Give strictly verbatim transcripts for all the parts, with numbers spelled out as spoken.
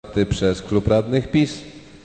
przez Klub Radnych PiS.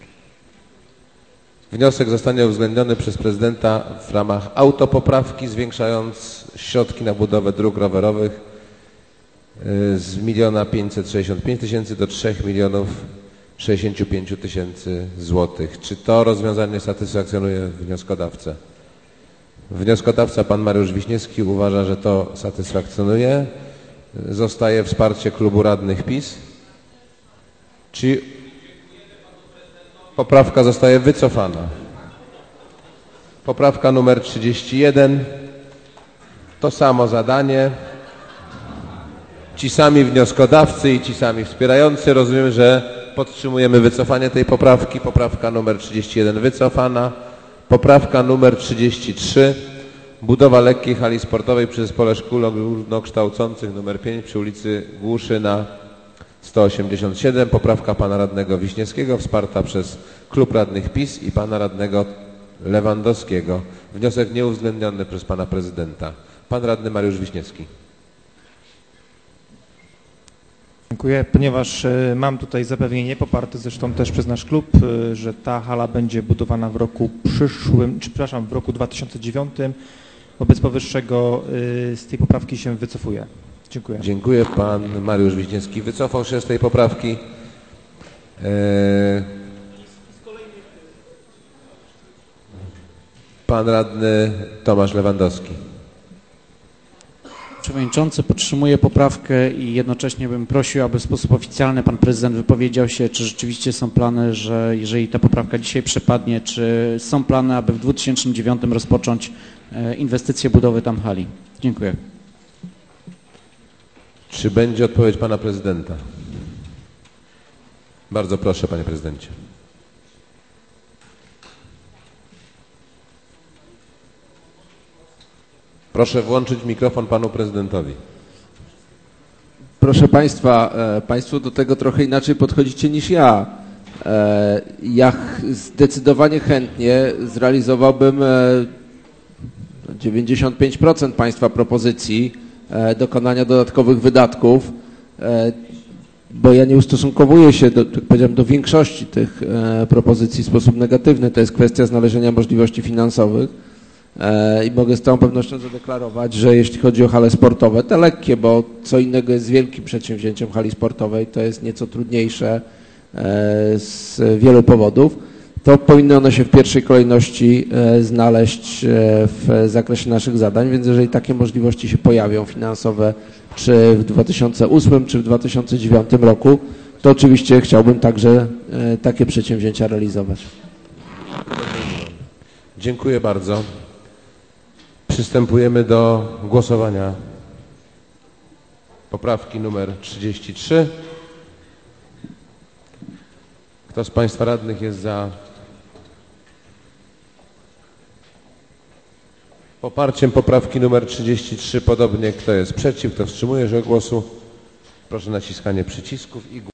Wniosek zostanie uwzględniony przez prezydenta w ramach autopoprawki, zwiększając środki na budowę dróg rowerowych z miliona pięćset sześćdziesiąt pięć tysięcy do trzech milionów sześćdziesiąt pięć tysięcy złotych. Czy to rozwiązanie satysfakcjonuje wnioskodawcę? Wnioskodawca, pan Mariusz Wiśniewski, uważa, że to satysfakcjonuje. Zostaje wsparcie Klubu Radnych PiS. Czy poprawka zostaje wycofana? Poprawka numer trzydzieści jeden. To samo zadanie. Ci sami wnioskodawcy i ci sami wspierający. Rozumiem, że podtrzymujemy wycofanie tej poprawki. Poprawka numer trzydzieści jeden wycofana. Poprawka numer trzydzieści trzy. Budowa lekkiej hali sportowej przy Zespole Szkół Ogólnokształcących numer pięć przy ulicy Głuszyna sto osiemdziesiąt siedem. Poprawka pana radnego Wiśniewskiego wsparta przez Klub Radnych PiS i pana radnego Lewandowskiego. Wniosek nieuwzględniony przez pana prezydenta. Pan radny Mariusz Wiśniewski. Dziękuję. Ponieważ mam tutaj zapewnienie, poparte zresztą też przez nasz klub, że ta hala będzie budowana w roku przyszłym, czy przepraszam, w roku dwa tysiące dziewiątym. Wobec powyższego z tej poprawki się wycofuję. Dziękuję. Dziękuję. Pan Mariusz Wiśniewski wycofał się z tej poprawki. Pan radny Tomasz Lewandowski. Przewodniczący, podtrzymuję poprawkę i jednocześnie bym prosił, aby w sposób oficjalny pan prezydent wypowiedział się, czy rzeczywiście są plany, że jeżeli ta poprawka dzisiaj przepadnie, czy są plany, aby w dwa tysiące dziewiątym rozpocząć inwestycję budowy tam hali. Dziękuję. Czy będzie odpowiedź pana prezydenta? Bardzo proszę, panie prezydencie. Proszę włączyć mikrofon panu prezydentowi. Proszę państwa, e, państwo do tego trochę inaczej podchodzicie niż ja. E, ja zdecydowanie chętnie zrealizowałbym e, dziewięćdziesiąt pięć procent państwa propozycji e, dokonania dodatkowych wydatków, e, bo ja nie ustosunkowuję się, do, jak powiedziałem, do większości tych e, propozycji w sposób negatywny. To jest kwestia znalezienia możliwości finansowych. I mogę z całą pewnością zadeklarować, że jeśli chodzi o hale sportowe, te lekkie, bo co innego jest z wielkim przedsięwzięciem hali sportowej, to jest nieco trudniejsze z wielu powodów, to powinny one się w pierwszej kolejności znaleźć w zakresie naszych zadań, więc jeżeli takie możliwości się pojawią finansowe, czy w dwa tysiące ósmym, czy w dwa tysiące dziewiątym roku, to oczywiście chciałbym także takie przedsięwzięcia realizować. Dziękuję bardzo. Przystępujemy do głosowania. Poprawki numer trzydzieści trzy. Kto z państwa radnych jest za poparciem poprawki numer trzydzieści trzy? Podobnie kto jest przeciw, kto wstrzymuje się od głosu? Proszę o naciskanie przycisków i